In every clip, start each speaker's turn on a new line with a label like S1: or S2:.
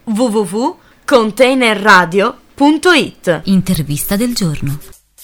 S1: www.containerradio.it.
S2: Intervista del giorno.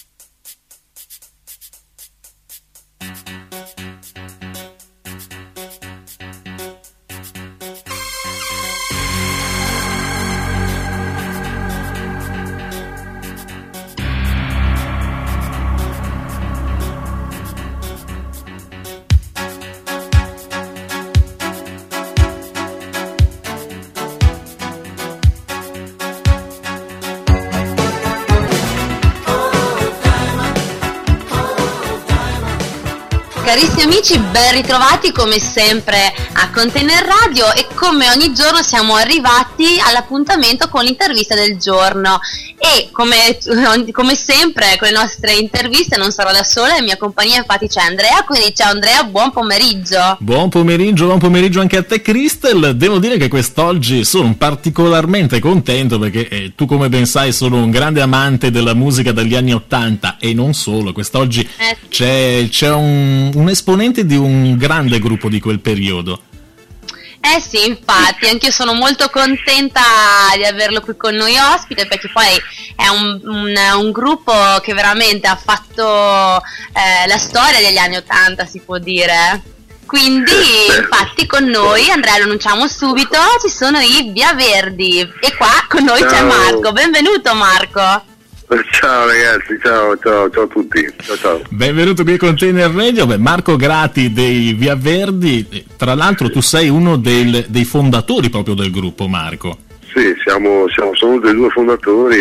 S3: Carissimi amici, ben ritrovati come sempre a Container Radio, e come ogni giorno siamo arrivati all'appuntamento con l'intervista del giorno, e come sempre con le nostre interviste non sarò da sola, in mia compagnia infatti c'è Andrea, quindi ciao Andrea, buon pomeriggio.
S4: Buon pomeriggio anche a te Cristel. Devo dire che quest'oggi sono particolarmente contento perché tu, come ben sai, sono un grande amante della musica degli anni '80 e non solo. Quest'oggi c'è un esponente di un grande gruppo di quel periodo.
S3: Sì, infatti, anch'io sono molto contenta di averlo qui con noi ospite, perché poi è un gruppo che veramente ha fatto la storia degli anni '80, si può dire. Quindi, infatti, con noi, Andrea, lo annunciamo subito, ci sono i Via Verdi, e qua con noi c'è Marco. Benvenuto Marco.
S5: Ciao ragazzi, ciao a tutti, ciao.
S4: Benvenuto qui a Container Radio. Marco Grati dei Via Verdi, tra l'altro tu sei uno dei fondatori proprio del gruppo, Marco.
S5: Sì, sono uno dei due fondatori,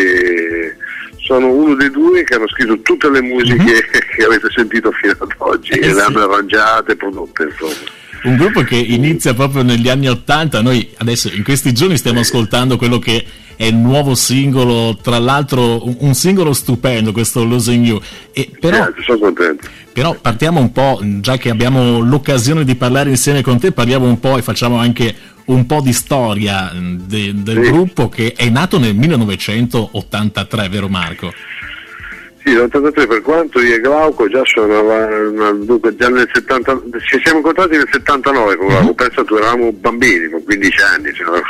S5: sono uno dei due che hanno scritto tutte le musiche che avete sentito fino ad oggi, e le hanno arrangiate e prodotte, insomma.
S4: Un gruppo che inizia proprio negli anni '80, noi adesso in questi giorni stiamo ascoltando quello che è il nuovo singolo, tra l'altro un singolo stupendo, questo Losing You.
S5: Sono contento.
S4: Però partiamo un po', già che abbiamo l'occasione di parlare insieme con te, parliamo un po' e facciamo anche un po' di storia del gruppo, che è nato nel 1983, vero Marco?
S5: Sì, l'83, per quanto io e Glauco già già nel 70, ci siamo incontrati nel 79 con Glauco, penso tu eravamo bambini con 15 anni,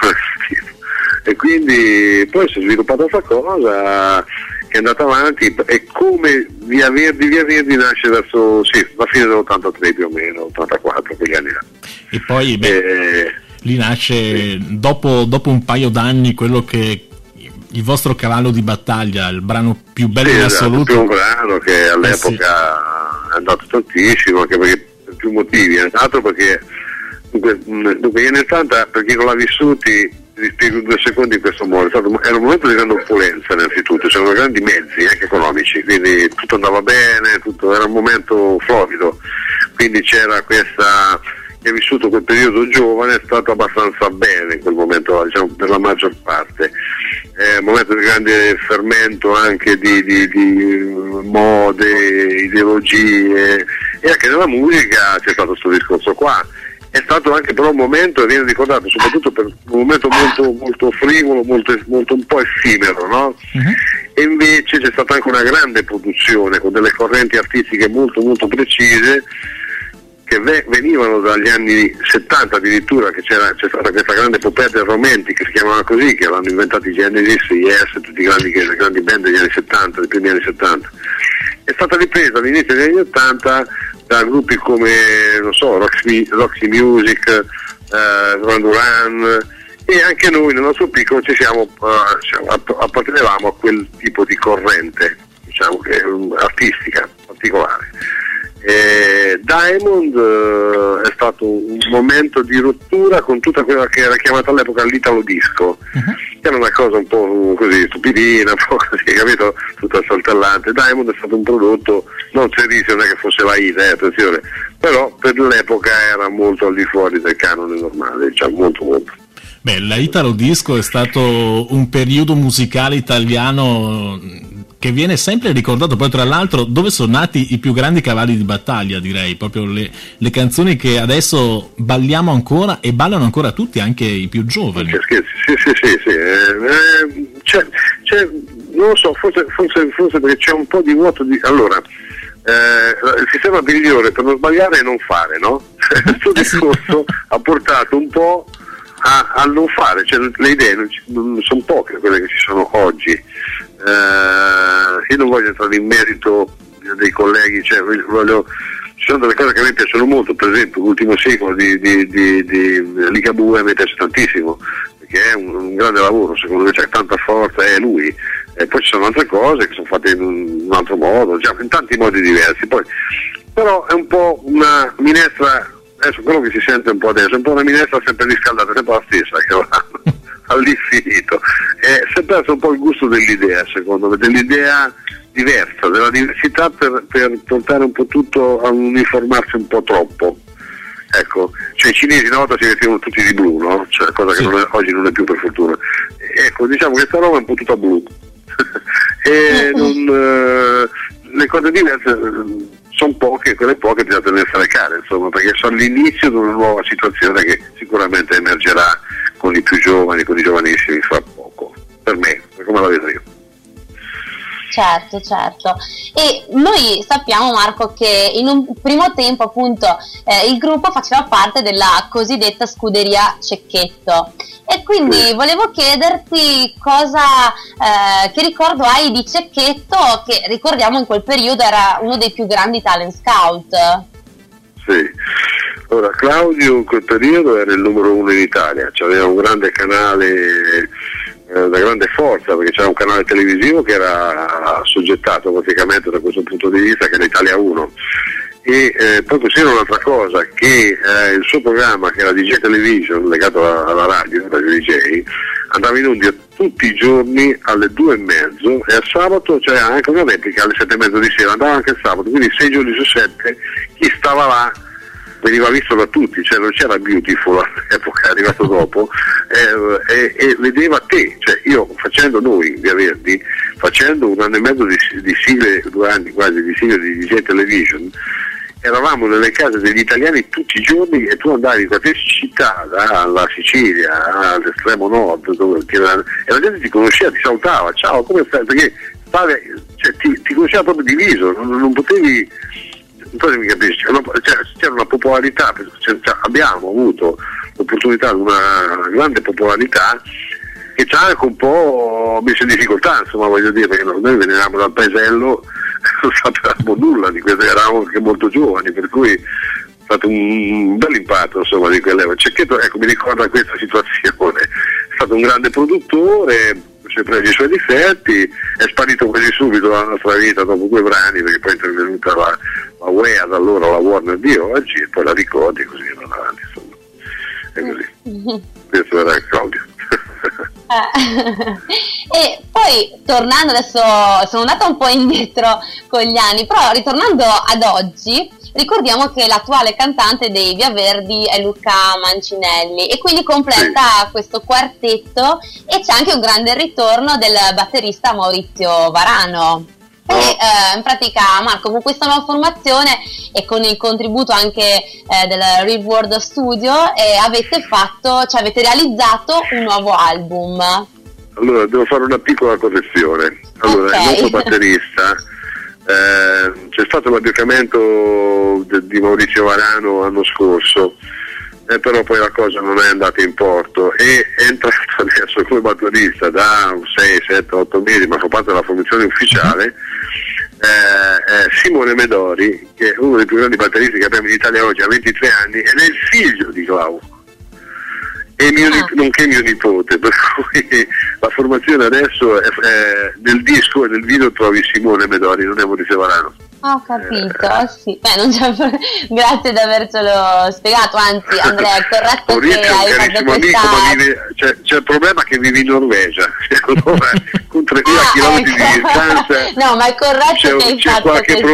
S5: e quindi poi si è sviluppata questa cosa che è andata avanti, e come Via Verdi nasce verso la fine dell'83 più o meno, 84, quegli anni là.
S4: E poi lì nasce dopo un paio d'anni quello che il vostro cavallo di battaglia, il brano più bello in assoluto.
S5: È un brano che all'epoca è andato tantissimo, anche perché per più motivi. È andato perché dunque gli anni '80, per chi non l'ha vissuti, vi spiego 2 secondi in questo modo. Era un momento di grande opulenza innanzitutto, c'erano grandi mezzi anche economici, quindi tutto andava bene, era un momento florido, quindi c'era questa... Chi ha vissuto quel periodo giovane è stato abbastanza bene in quel momento, diciamo, per la maggior parte. È un momento di grande fermento anche di mode, ideologie, e anche nella musica c'è stato questo discorso qua. È stato anche però un momento, e viene ricordato soprattutto per un momento molto, molto frivolo, molto un po' effimero, no? E invece c'è stata anche una grande produzione con delle correnti artistiche molto, molto precise, che venivano dagli anni 70 addirittura, che c'è stata questa grande epopea del romantic, che si chiamava così, che l'hanno inventati Genesis, Yes, tutti i grandi band degli anni 70, dei primi anni 70. È stata ripresa all'inizio degli anni 80 da gruppi come, non so, Roxy Music, Duran Duran, e anche noi nel nostro piccolo appartenevamo a quel tipo di corrente, diciamo, che è artistica particolare. Diamond è stato un momento di rottura con tutta quella che era chiamata all'epoca l'Italo Disco, che era una cosa un po' così stupidina, un po' così, capito, tutta saltellante. Diamond è stato un prodotto non serissimo, non è che fosse la hit, attenzione, però per l'epoca era molto al di fuori del canone normale, diciamo, molto.
S4: La Italo Disco è stato un periodo musicale italiano che viene sempre ricordato, poi tra l'altro dove sono nati i più grandi cavalli di battaglia, direi, proprio le canzoni che adesso balliamo ancora e ballano ancora tutti, anche i più giovani.
S5: Sì. C'è, non lo so, forse perché c'è un po' di vuoto allora, il sistema migliore per non sbagliare è non fare, no? Questo discorso ha portato un po' a non fare, cioè le idee non sono poche quelle che ci sono oggi. Io non voglio entrare in merito dei colleghi, cioè ci sono delle cose che a me piacciono molto, per esempio l'ultimo secolo di Ligabue mi piace tantissimo, perché è un grande lavoro, secondo me c'è tanta forza, è lui. E poi ci sono altre cose che sono fatte in un altro modo, cioè in tanti modi diversi. Poi, però è un po' una minestra, adesso quello che si sente un po' adesso, è un po' una minestra sempre riscaldata, sempre la stessa, che va all'infinito. Si è perso un po' il gusto dell'idea, secondo me, dell'idea diversa, della diversità per portare un po' tutto a uniformarsi un po' troppo. Ecco, cioè i cinesi una volta si vestivano tutti di blu, no? Cioè, cosa che oggi non è più, per fortuna. Ecco, diciamo che questa roba è un po' tutta blu. E le cose diverse sono poche, quelle poche bisogna tenersene care, insomma, perché sono l'inizio di una nuova situazione che sicuramente emergerà con i più giovani, con i giovanissimi fra poco, per me, come la vedo io.
S3: Certo. E noi sappiamo, Marco, che in un primo tempo appunto il gruppo faceva parte della cosiddetta scuderia Cecchetto, e quindi volevo chiederti che ricordo hai di Cecchetto, che ricordiamo in quel periodo era uno dei più grandi talent scout.
S5: Sì, ora Claudio in quel periodo era il numero 1 in Italia, cioè aveva un grande canale, da grande forza, perché c'era un canale televisivo che era soggettato praticamente da questo punto di vista, che era Italia 1, e poi considero un'altra cosa, che il suo programma, che era DJ Television, legato alla radio, Radio DJ, andava in onda tutti i giorni alle 2:30, e al sabato c'era anche una replica alle 7:30 di sera, andava anche il sabato, quindi 6 giorni su 7 chi stava là veniva visto da tutti, cioè non c'era Beautiful all'epoca, è arrivato dopo, e vedeva te, cioè noi Via Verdi, facendo 1 anno e mezzo di sigle, 2 anni quasi di sigle di DJ Television, eravamo nelle case degli italiani tutti i giorni, e tu andavi in qualsiasi città, dalla Sicilia all'estremo nord, e la gente ti conosceva, ti salutava, ciao, come stai? Perché ti conosceva proprio di viso, non potevi, non so se mi capisci, c'era una popolarità, abbiamo avuto l'opportunità di una grande popolarità che ci ha anche un po' messo in difficoltà, insomma, voglio dire, perché noi venivamo dal paesello, non sapevamo nulla di questo, eravamo anche molto giovani, per cui è stato un bel impatto, insomma, di quell'epoca. Cecchetto, ecco, mi ricorda questa situazione, è stato un grande produttore, si è preso i suoi difetti, è sparito quasi subito dalla nostra vita dopo 2 brani, perché poi è intervenuta la UEA, da allora la Warner di oggi, e poi la Ricordi, così va avanti, insomma, è così. Questo era Claudio.
S3: E poi tornando, adesso sono andata un po' indietro con gli anni, però ritornando ad oggi, ricordiamo che l'attuale cantante dei Via Verdi è Luca Mancinelli, e quindi completa questo quartetto, e c'è anche un grande ritorno del batterista Maurizio Varano. E in pratica, Marco, con questa nuova formazione e con il contributo anche del Real World Studio, avete realizzato un nuovo album.
S5: Allora, devo fare una piccola correzione. Allora, il nostro batterista, c'è stato l'avviamento di Maurizio Varano l'anno scorso, però poi la cosa non è andata in porto, e è entrato adesso come batterista da 6, 7, 8 mesi, ma fa parte della formazione ufficiale, Simone Medori, che è uno dei più grandi batteristi che abbiamo in Italia oggi, ha 23 anni, ed è il figlio di Clau, e nonché mio nipote, per cui la formazione adesso nel disco e nel video trovi Simone Medori, non è Maurizio Varano.
S3: Ho capito, sì. Grazie di avercelo spiegato, anzi Andrea, è corretto
S5: Maurizio
S3: che
S5: è un
S3: hai fatto
S5: carissimo amico, ma c'è il problema che vive in Norvegia, con 3.000 km di distanza.
S3: No, ma è corretto che hai fatto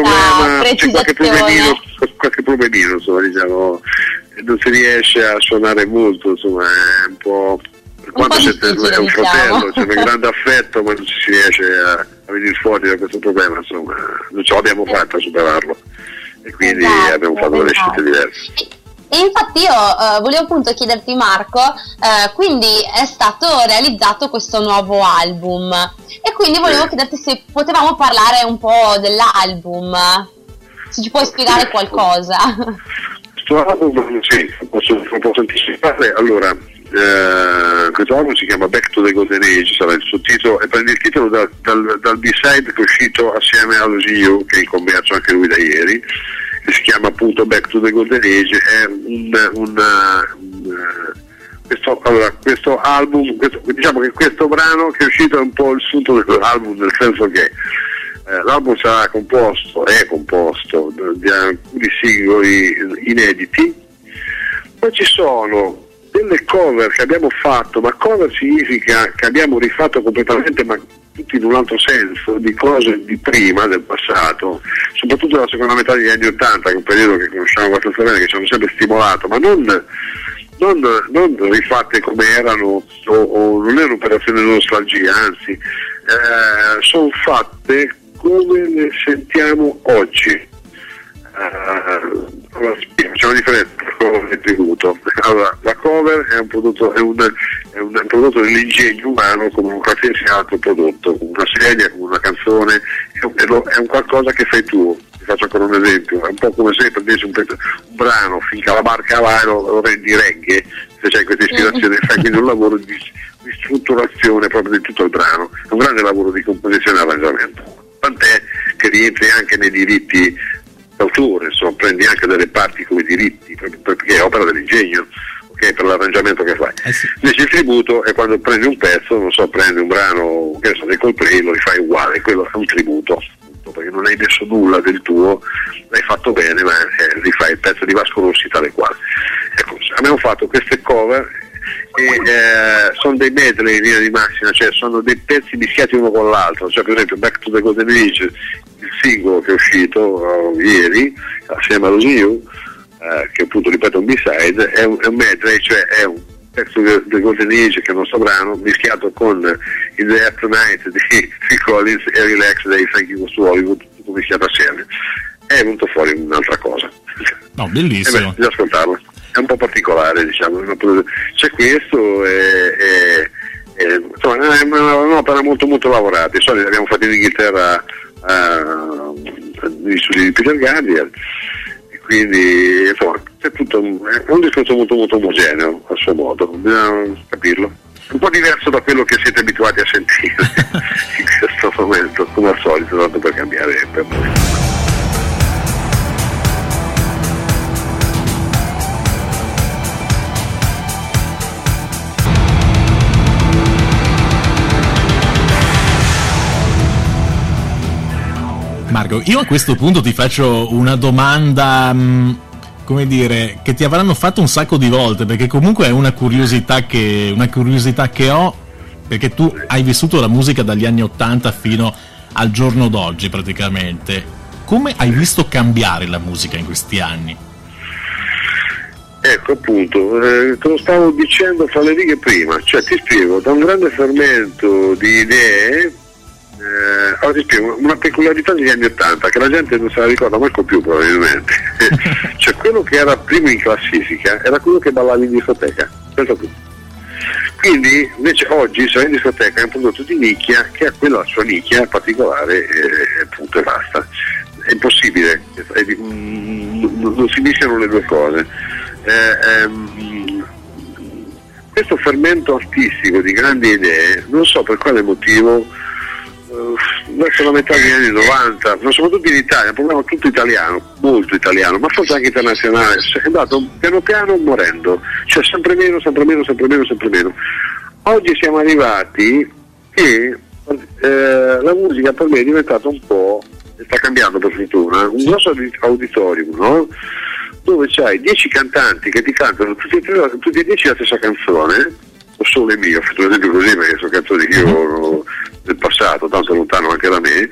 S5: qualche problemino, insomma, diciamo, non si riesce a suonare molto, insomma, è un po', per quanto è un fratello, c'è un grande affetto, ma non si riesce a venire fuori da questo problema, insomma, non ce l'abbiamo fatta a superarlo, e quindi abbiamo fatto delle scelte diverse.
S3: E infatti io volevo appunto chiederti, Marco, quindi è stato realizzato questo nuovo album, e quindi volevo chiederti se potevamo parlare un po' dell'album, se ci puoi spiegare qualcosa.
S5: Questo album, sì, posso anticipare. Allora, questo album si chiama Back to the Golden Age, sarà il sottotitolo, e prende il titolo dal B-side che è uscito assieme a Losing You, che è in commercio anche lui da ieri, che si chiama appunto Back to the Golden Age. È questo album, diciamo che questo brano che è uscito è un po' il sunto dell'album, nel senso che l'album è composto di alcuni singoli inediti, poi ci sono delle cover che abbiamo fatto, ma cover significa che abbiamo rifatto completamente, ma tutti in un altro senso, di cose di prima, del passato, soprattutto nella seconda metà degli anni '80, che è un periodo che conosciamo abbastanza bene, che ci hanno sempre stimolato, ma non rifatte come erano, o non erano operazioni di nostalgia, anzi sono fatte come le sentiamo oggi. C'è una differenza con il tributo. Allora, la cover è un prodotto dell'ingegno umano, come un qualsiasi altro prodotto, come una serie, come una canzone, è un qualcosa che fai tu. Ti faccio ancora un esempio, è un po' come se prendessi un brano, finché la barca va e lo rendi reggae, se c'è questa ispirazione, fai quindi un lavoro di strutturazione proprio di tutto il brano, è un grande lavoro di composizione e arrangiamento, tant'è che rientri anche nei diritti d'autore, insomma, prendi anche delle parti come diritti, perché è opera dell'ingegno, ok, per l'arrangiamento che fai.
S4: Sì.
S5: Invece il tributo è quando prendi un pezzo, non so, prendi un brano, che so, dei Coldplay, lo rifai uguale, quello è un tributo, perché non hai messo nulla del tuo, l'hai fatto bene, ma rifai il pezzo di Vasco Rossi tale quale. Ecco, abbiamo fatto queste cover e sono dei medley in linea di massima, cioè sono dei pezzi mischiati uno con l'altro, cioè per esempio Back to the Golden Age, il singolo che è uscito ieri assieme a Losing You, che appunto, ripeto, un B-side, è un medley, cioè è un pezzo del Golden Age, che è il nostro brano, mischiato con In the After Night di Phil Collins e Relax dei Thank You Goes to Hollywood, tutto mischiato assieme. È venuto fuori un'altra cosa.
S4: No, bellissimo.
S5: Bisogna ascoltarlo. È un po' particolare, diciamo. C'è questo insomma, è un'opera molto molto lavorata. I soldi li abbiamo fatti in Inghilterra negli studi di Peter Gabriel, e quindi insomma è un discorso molto molto omogeneo a suo modo, bisogna capirlo. Un po' diverso da quello che siete abituati a sentire in questo momento, come al solito, tanto per cambiare per noi.
S4: Marco, io a questo punto ti faccio una domanda, come dire, che ti avranno fatto un sacco di volte, perché comunque è una curiosità che ho, perché tu hai vissuto la musica dagli anni '80 fino al giorno d'oggi praticamente. Come hai visto cambiare la musica in questi anni?
S5: Ecco, appunto, te lo stavo dicendo fra le righe prima, cioè ti spiego, da un grande fermento di idee. Ora ti spiego una peculiarità degli anni '80 che la gente non se la ricorda manco più probabilmente. Cioè, quello che era primo in classifica era quello che ballavi in discoteca, pensa tu. Quindi invece oggi se vai in discoteca è un prodotto di nicchia che ha quella sua nicchia particolare, punto e basta. È impossibile, non si mischiano le due cose. Questo fermento artistico di grandi idee, non so per quale motivo, verso la metà degli anni '90, ma soprattutto in Italia, un problema tutto italiano, molto italiano, ma forse anche internazionale, è andato piano piano morendo, cioè sempre meno. Oggi siamo arrivati che la musica per me è diventata un po', sta cambiando per fortuna, un grosso auditorium, no? Dove c'hai 10 cantanti che ti cantano tutti e 10 la stessa canzone, o solo mio, ho fatto un esempio così perché sono canzoni che io del passato, tanto lontano anche da me,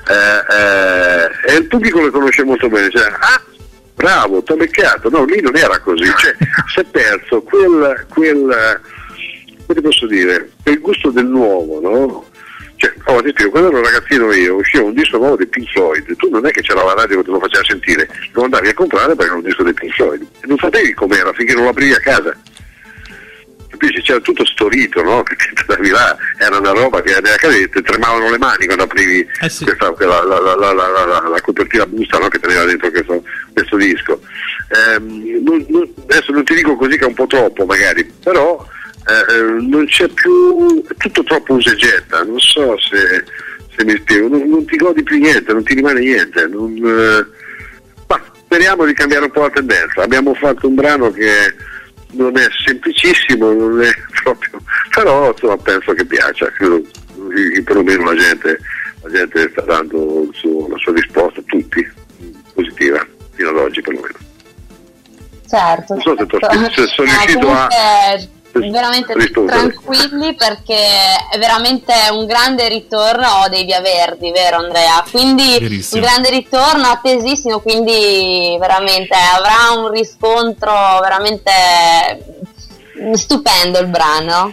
S5: e il pubblico le conosce molto bene, cioè, bravo, t'ho beccato, no, lì non era così, cioè si è perso quel come posso dire, quel gusto del nuovo, no? Cioè, ti spiego, quando ero ragazzino io, usciva un disco nuovo dei Pink Floyd, tu non è che c'era la radio che te lo faceva sentire, lo andavi a comprare perché era un disco dei Pink Floyd, e non sapevi com'era finché non lo aprivi a casa. Capisci? C'era tutto sto rito, no? Che ti andavi là, era una roba che ti tremavano le mani quando aprivi
S4: sì.
S5: la copertina busta, no? Che teneva dentro questo disco. Adesso non ti dico così che è un po' troppo magari, però non c'è più, è tutto troppo usa e getta, non so se mi spiego, non ti godi più niente, non ti rimane niente, ma speriamo di cambiare un po' la tendenza. Abbiamo fatto un brano che non è semplicissimo, non è proprio, però insomma, penso che piaccia, credo, perlomeno la gente sta dando la sua risposta, tutti positiva fino ad oggi perlomeno.
S3: Certo,
S5: non so se sono riuscito
S3: comunque, veramente tranquilli, perché è veramente un grande ritorno dei Via Verdi, vero Andrea? Quindi
S4: verissimo.
S3: Un grande ritorno attesissimo, quindi veramente avrà un riscontro veramente stupendo il brano.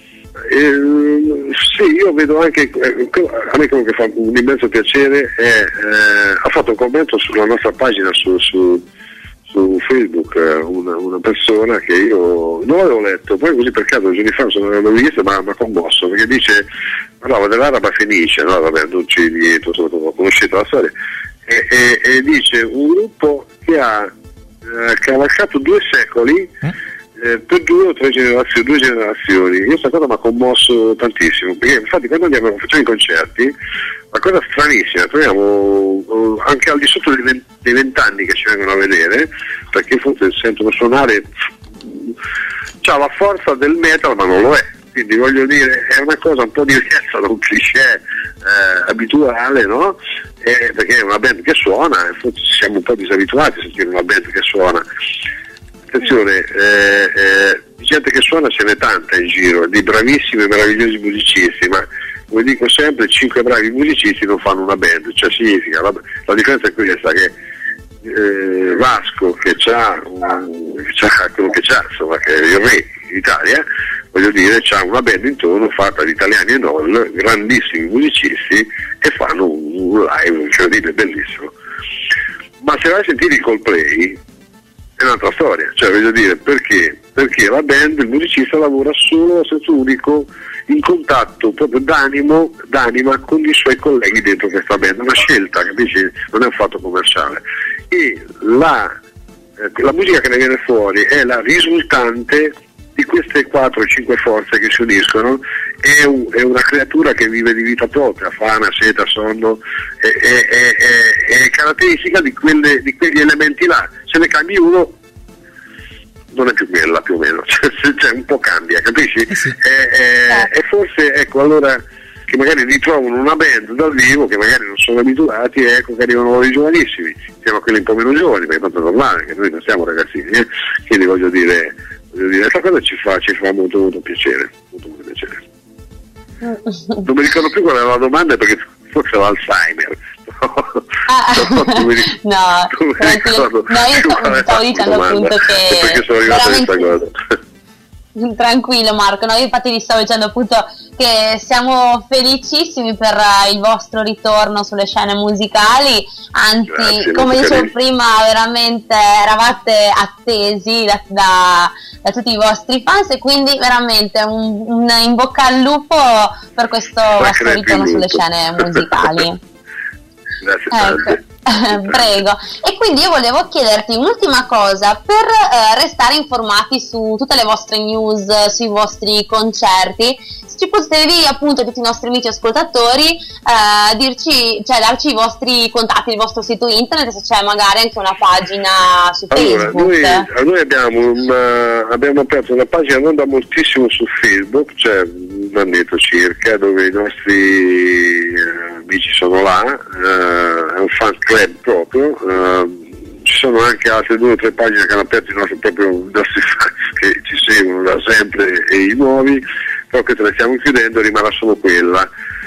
S5: Sì, io vedo anche, a me quello che fa un immenso piacere è ha fatto un commento sulla nostra pagina su Facebook, una persona che io non avevo letto, poi così per caso giorni fa sono andato visto, ma commosso, perché dice parlava dell'Araba Fenice, no? Vabbè, non ci dietro, conoscete la storia, e dice un gruppo che ha cavalcato 2 secoli per 2 o 3 generazioni. Io questa cosa mi ha commosso tantissimo, perché infatti quando facciamo i concerti, la cosa stranissima, troviamo anche al di sotto dei 20 anni che ci vengono a vedere, perché forse sentono suonare, c'ha la forza del metal ma non lo è, quindi voglio dire è una cosa un po' diversa da un cliché abituale, no? Perché è una band che suona, e forse siamo un po' disabituati a sentire una band che suona. Attenzione, di gente che suona ce n'è tanta in giro, di bravissimi e meravigliosi musicisti, ma come dico sempre, 5 bravi musicisti non fanno una band, cioè significa, la differenza è questa, che Vasco che c'ha quello che c'ha, insomma, che è il re in Italia, voglio dire, c'ha una band intorno fatta di italiani e non, grandissimi musicisti, e fanno un live incredibile, bellissimo. Ma se vai a sentire i Coldplay è un'altra storia, cioè voglio dire, perché la band, il musicista lavora solo a senso unico, in contatto proprio d'anima con i suoi colleghi dentro questa band, una scelta, capisci? Non è un fatto commerciale, e la musica che ne viene fuori è la risultante di queste 4 o 5 forze che si uniscono, è una creatura che vive di vita propria, fame, sete, sonno, è caratteristica di quegli elementi là. Se ne cambi uno non è più quella, più o meno, cioè un po' cambia, capisci?
S4: Sì.
S5: E forse, ecco, allora che magari ritrovano una band dal vivo che magari non sono abituati, ecco che arrivano i giovanissimi, siamo quelli un po' meno giovani, perché tanto è normale che noi non siamo ragazzini, quindi voglio dire, questa cosa ci fa molto molto piacere, molto molto piacere. Non mi ricordo più qual era la domanda, perché forse era Alzheimer.
S3: Io stavo dicendo appunto che
S5: perché sono arrivato a questa cosa.
S3: Tranquillo Marco, no, io infatti vi stavo dicendo appunto che siamo felicissimi per il vostro ritorno sulle scene musicali, anzi,
S5: grazie,
S3: come dicevo prima, veramente eravate attesi da tutti i vostri fans, e quindi veramente un in bocca al lupo per questo vostro ritorno sulle scene musicali.
S5: Grazie tante.
S3: Prego. E quindi io volevo chiederti un'ultima cosa per restare informati su tutte le vostre news, sui vostri concerti. Se ci potevi, appunto, tutti i nostri amici ascoltatori darci i vostri contatti, il vostro sito internet, se c'è magari anche una pagina su Facebook.
S5: Noi abbiamo aperto una pagina non da moltissimo su Facebook, cioè un annetto circa, dove i nostri amici sono là, è un fan club proprio, ci sono anche altre 2 o 3 pagine che hanno aperto i nostri fan che ci seguono da sempre, e i nuovi, però che te le stiamo chiudendo, rimarrà solo quella,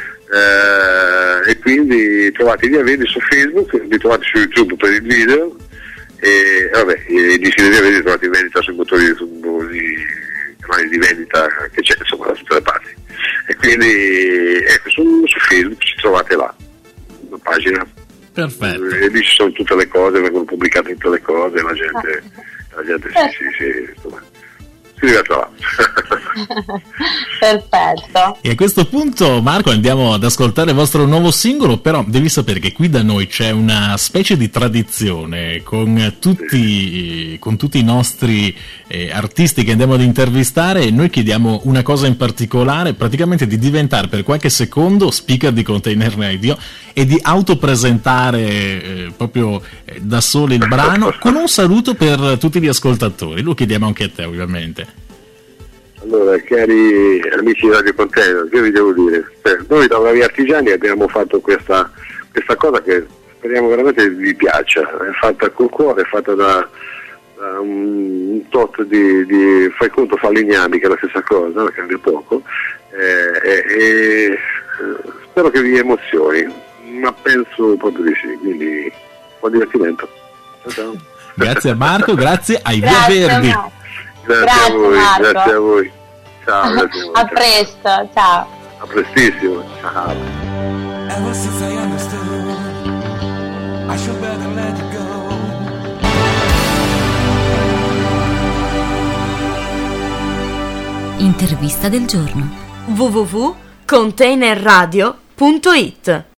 S5: e quindi trovate i Via Verdi su Facebook, li trovate su YouTube per il video, e vabbè, i dischi di Via Verdi li trovate in vendita sui motori di canali di vendita che c'è, insomma, da tutte le parti, e quindi ecco, su Facebook ci trovate là una pagina.
S4: Perfetto.
S5: E lì ci sono tutte le cose, vengono pubblicate tutte le cose, la gente si diverte là.
S3: Perfetto.
S4: E a questo punto, Marco, andiamo ad ascoltare il vostro nuovo singolo, però devi sapere che qui da noi c'è una specie di tradizione con tutti i nostri artisti che andiamo ad intervistare, e noi chiediamo una cosa in particolare, praticamente di diventare per qualche secondo speaker di Container Radio e di autopresentare proprio da soli il brano con un saluto per tutti gli ascoltatori. Lo chiediamo anche a te, ovviamente.
S5: Allora, cari amici di Radio Container, che vi devo dire? Noi da Bravi Artigiani abbiamo fatto questa cosa che speriamo veramente vi piaccia. È fatta col cuore, è fatta da un tot di fai conto falegnami, che è la stessa cosa, cambia poco, e spero che vi emozioni, ma penso proprio di sì, quindi buon divertimento. Ciao.
S4: Grazie a Marco, grazie ai Via Verdi.
S5: Grazie a voi, Marco. Grazie a voi. Ciao, grazie a voi.
S3: A presto, ciao.
S5: A prestissimo, ciao.
S1: Ever since I understood, I should better let it go.
S2: Intervista del giorno. www.containerradio.it